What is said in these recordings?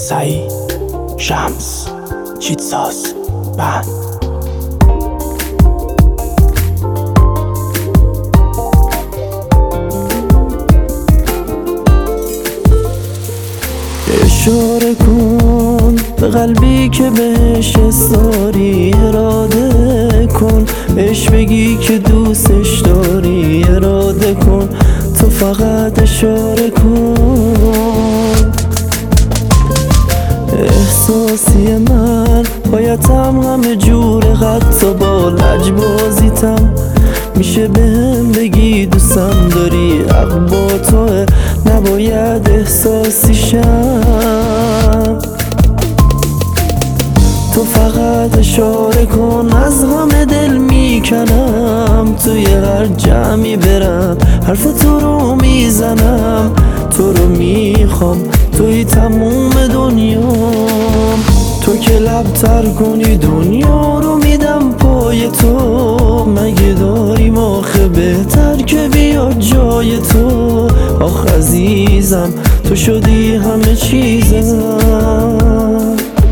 سعید، شمس، چیتساز، بند. اشاره کن به قلبی که بهش داری، اراده کن بهش بگی که دوستش داری، اراده کن تو فقط اشاره کن. احساسی من بایدم همه جوره، حتی با لجبازیتم میشه بهم بگی دوستم داری، حق با توه نباید احساسی شم. تو فقط اشاره کن، از همه دل میکنم، توی هر جمعی برم حرف تو رو میزنم، تو رو میخوام توی تموم دنیام. تو که لبتر کنی دنیا رو میدم پای تو، مگه داریم آخه بهتر که بیاد جای تو. آخ عزیزم تو شدی همه چیزم.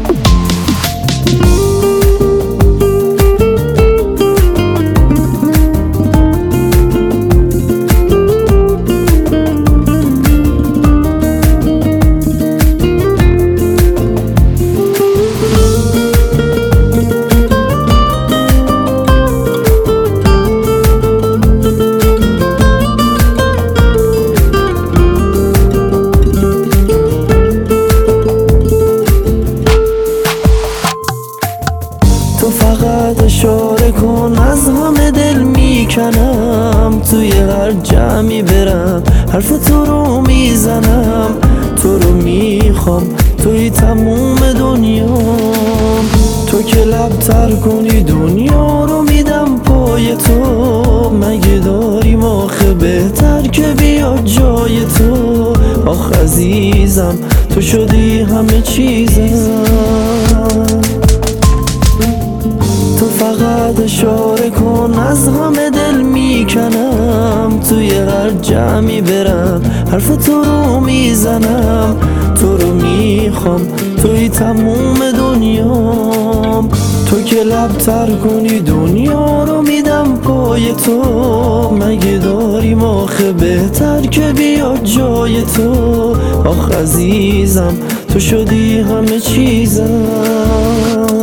تو فقط اشاره کن، از همه دل میکنم، توی هر جمعی برم حرف تو رو میزنم، تو رو میخوام توی تموم دنیام. تو که لبتر کنی دنیا رو میدم پای تو، مگه داریم آخه بهتر که بیاد جای تو. آخ عزیزم تو شدی همه چیزم. تو فقط اشاره کن، از همه دل میکنم، توی هر جمعی برم حرف تو رو میزنم، تو رو میخوام توی تموم دنیام. تو که لبتر کنی دنیا رو میدم پای تو، مگه داریم آخه بهتر که بیاد جای تو. آخ عزیزم تو شدی همه چیزم.